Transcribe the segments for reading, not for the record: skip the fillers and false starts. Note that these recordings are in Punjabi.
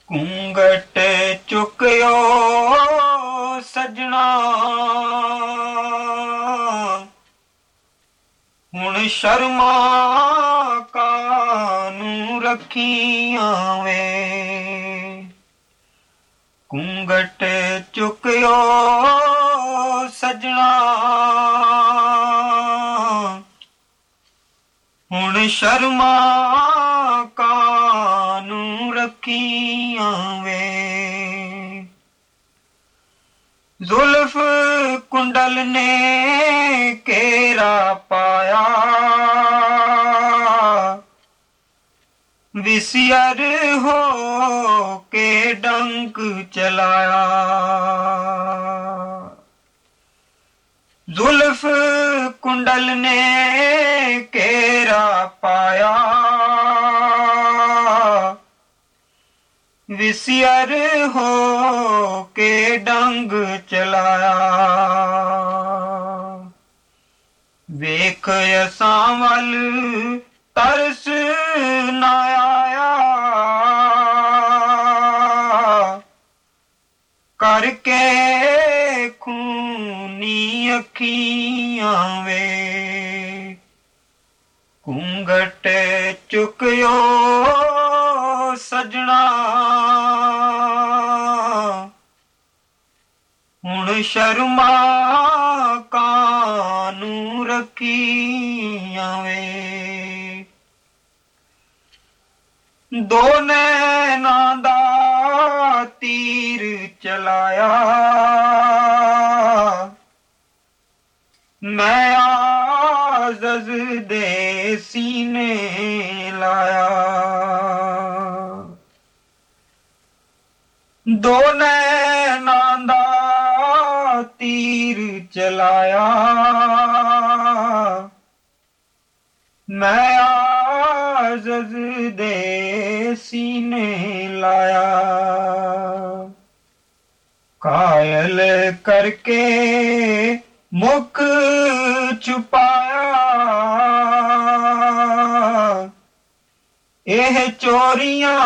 ਘੂੰਘਟ ਚੁੱਕਿਓ ਸੱਜਣਾ, ਹੁਣ ਸ਼ਰਮਾ ਕਾਨੂੰ ਰੱਖੀਆਂ ਵੇ। ਘੂੰਘਟ ਚੁੱਕਿਓ ਸੱਜਣਾ, ਹੁਣ ਸ਼ਰਮਾ ਕਾਨੂੰ ਰੱਖੀਆਂ ਵੇ। ਜ਼ੁਲਫ ਕੁੰਡਲ ਨੇ ਘੇਰਾ ਪਾਇਆ, ਵਿਸਿਅਰ ਹੋ ਕੇ ਡੰਕ ਚਲਾਇਆ। ਜ਼ੁਲਫ ਕੁੰਡਲ ਨੇ ਘੇਰਾ ਪਾਇਆ, ਵਿਸਿਅਰ ਹੋ ਕੇ ਡੰਗ ਚਲਾਇਆ। ਵੇਖ ਅਸਾਂ ਵੱਲ ਤਰਸ ਨਾ ਆਇਆ, ਕਰਕੇ ਖੂਨੀ ਅੱਖੀਆਂ ਵੇ। ਘੂੰਘਟ ਚੁੱਕਿਓ ਸੱਜਣਾ, ਹੁਣ ਸ਼ਰਮਾ ਕਾਨੂੰ ਰੱਖੀਆਂ ਵੇ। ਦੋ ਨੈਣਾਂ ਦਾ ਤੀਰ ਚਲਾਇਆ, ਮੈਂ ਆਜ਼ਜ਼ ਦੇ ਸੀਨੇ ਲਾਇਆ। ਦੋ ਨੈਣਾਂ ਦਾ ਤੀਰ ਚਲਾਇਆ, ਮੈਂ ਆਜ਼ਜ਼ ਦੇ ਸੀਨੇ ਲਾਇਆ। ਕਾਇਲ ਕਰਕੇ ਮੁਖ ਛੁਪਾਇਆ, ਇਹ ਚੋਰੀਆਂ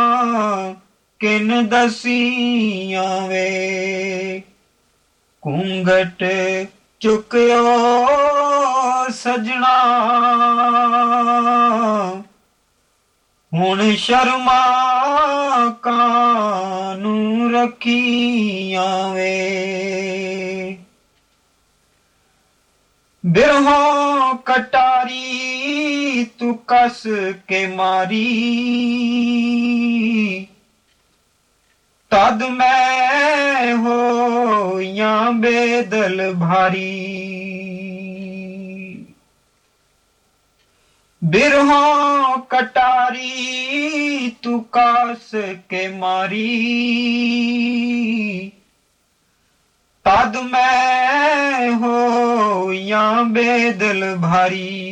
ਕਿਨ ਦਸੀਆਂ ਵੇ। ਘੂੰਘਟ ਚੁੱਕਿਓ ਸੱਜਣਾ, ਹੁਣ ਸ਼ਰਮਾ ਕਾਨੂੰ ਰੱਖੀਆਂ ਵੇ। ਬਿਰਹੋਂ ਕਟਾਰੀ ਤੂੰ ਕਸ ਕੇ ਮਾਰੀ, ਤਦ ਮੈਂ ਹੋਈਆਂ ਬੇਦਲ ਭਾਰੀ। ਬਿਰਹੋਂ ਕਟਾਰੀ ਤੂੰ ਕਸ ਕੇ ਮਾਰੀ, ਤਦ ਮੈਂ ਹੋਈਆਂ ਬੇਦਲ ਭਾਰੀ।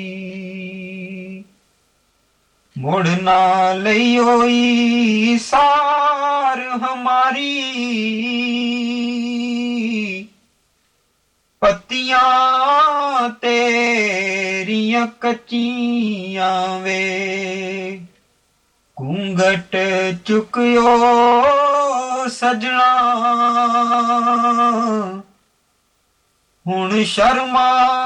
ਮੁੜ ਨਾ ਲਈ ਹੋਈ ਸਾਰ ਹਮਾਰੀ, ਪੱਤੀਆਂ ਤੇਰੀਆਂ ਕੱਚੀਆਂ ਵੇ। ਘੂੰਘਟ ਚੁੱਕਿਓ ਸੱਜਣਾ, ਹੁਣ ਸ਼ਰਮਾ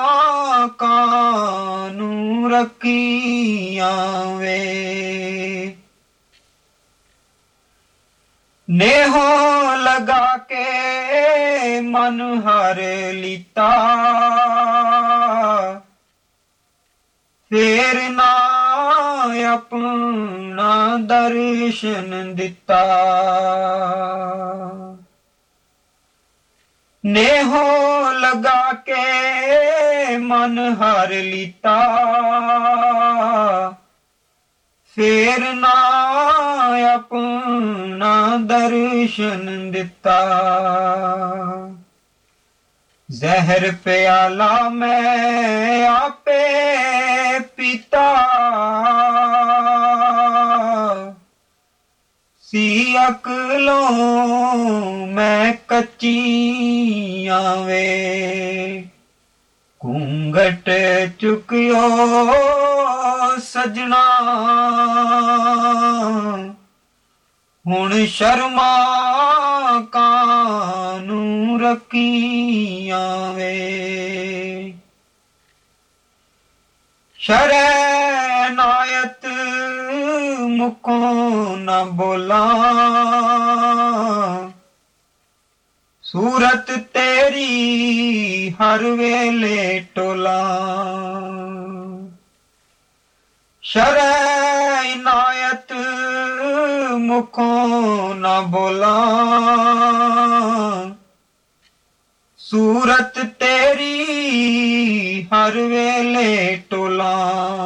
ਕਾਨੂੰ ਰੱਖੀਆਂ ਵੇ। ਨੇਹੋਂ ਲਗਾ ਕੇ ਮਨ ਹਰ ਲੀਤਾ, ਫੇਰ ਨਾ ਆਪਣਾ ਦਰਸ਼ਨ ਦਿੱਤਾ। ਨੇਹੋਂ ਲਗਾ ਕੇ ਮਨ ਹਰ ਲੀਤਾ, ਫੇਰ ਨਾ ਆਪਣਾ ਦਰਸ਼ਨ ਦਿੱਤਾ। ਜ਼ਹਿਰ ਪਿਆਲਾ ਮੈਂ ਆਪੇ ਪੀਤਾ, ਸੀ ਅਕਲੋਂ ਮੈਂ ਕੱਚੀਆਂ ਵੇ। ਘੂੰਘਟ ਚੁੱਕਿਓ ਸੱਜਣਾ, ਹੁਣ ਸ਼ਰਮਾ ਕਾਨੂੰ ਰੱਖੀਆਂ ਵੇ। ਸ਼ਰੈ ਨਾਇਤ ਮੁਕੋ ਨਾ ਬੋਲਾਂ, ਸੂਰਤ ਤੇਰੀ ਹਰ ਵੇਲੇ ਟੋਲਾਂ। ਸ਼ਰੈ ਇਨਾਇਤ ਮੁਕੋ ਨਾ ਬੋਲਾਂ, ਸੂਰਤ ਤੇਰੀ ਹਰ ਵੇਲੇ ਟੋਲਾਂ।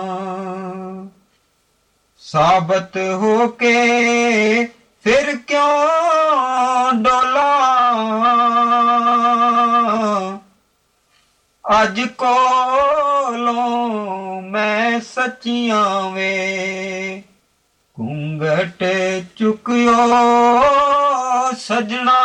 ਸਾਬਤ ਹੋ ਕੇ ਫਿਰ ਕਿਉਂ ਡੋਲਾਂ, ਅੱਜ ਕੋਲੋਂ ਮੈਂ ਸੱਚੀਆਂ ਵੇ। ਘੁੰਗਟ ਚੁੱਕਿਓ ਸਜਣਾ,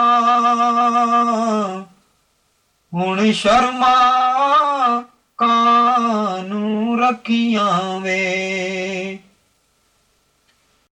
ਹੁਣ ਸ਼ਰਮਾ ਕਾਨੂੰ ਰੱਖੀਆਂ ਵੇ।